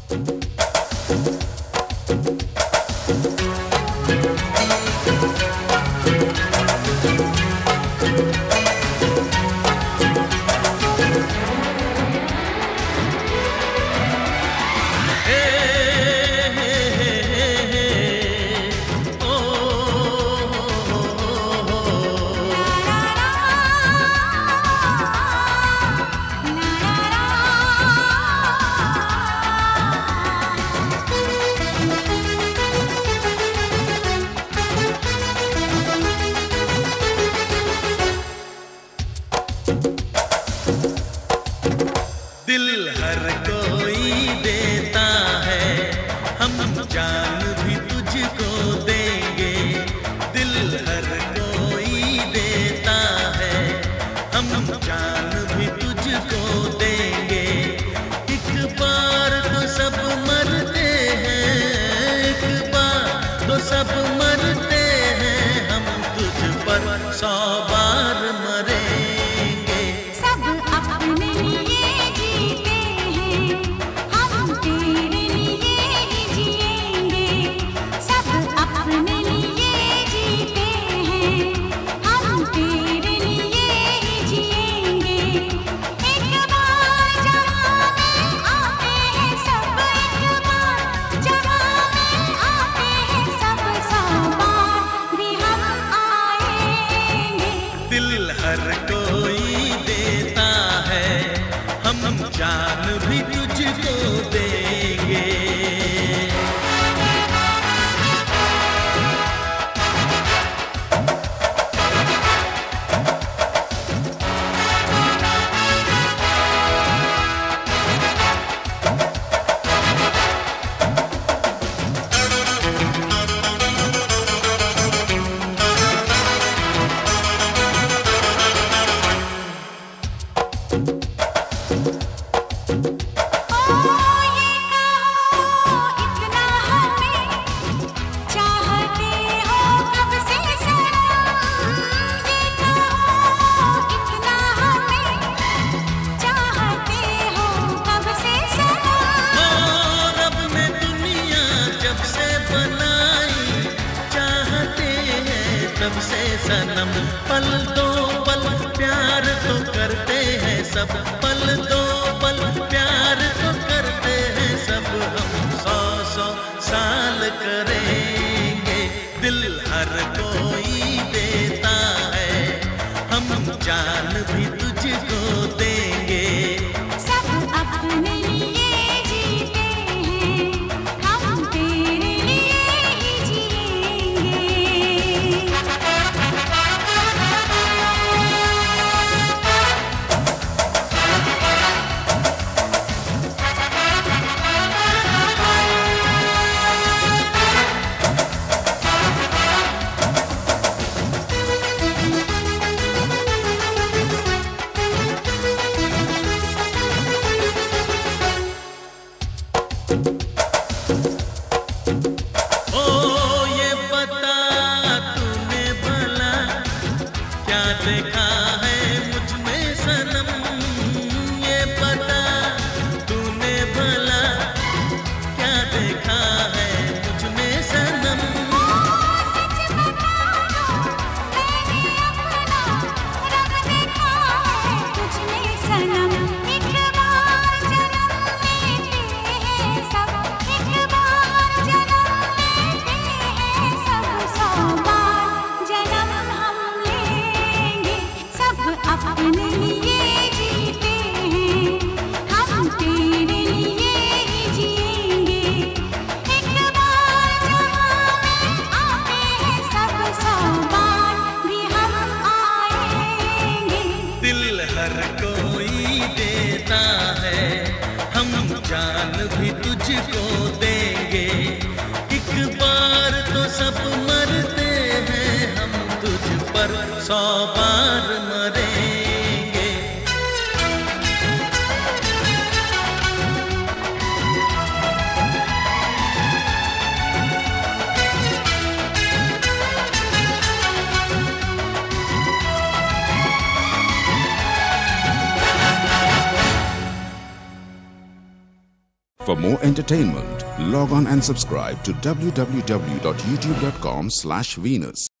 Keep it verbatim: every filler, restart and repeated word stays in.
दिल हर कोई देता है, हम जान भी तुझको देंगे। दिल हर कोई देता है, हम जान भी तुझको देंगे। एक बार तो सब मरते हैं, एक बार तो सब मरते हैं, हम तुझ पर सौ बार मरेंगे। सब अपने लिए जीते हैं, हम तेरे लिए ही जिएंगे। सब अपने लिए जीते हैं, हम तेरे लिए ही जिएंगे। एक बार जहाँ में आते हैं सब, एक बार जहाँ में आते हैं सब, सौ बार भी हम आएंगे। दिल हर कोई देता है, हम जान भी तुझको देंगे। तब से सनम पल दो पल प्यार तो करते हैं सब, पल दो पल प्यार तो करते हैं सब। हम सौ सौ साल करेंगे, दिल हर कोई देता है, हम जान भी तुझको देंगे। सब अपने लिए जीते हैं, हम तेरे लिए ही जिएंगे। For more entertainment, log on and subscribe to w w w dot youtube dot com slash Venus.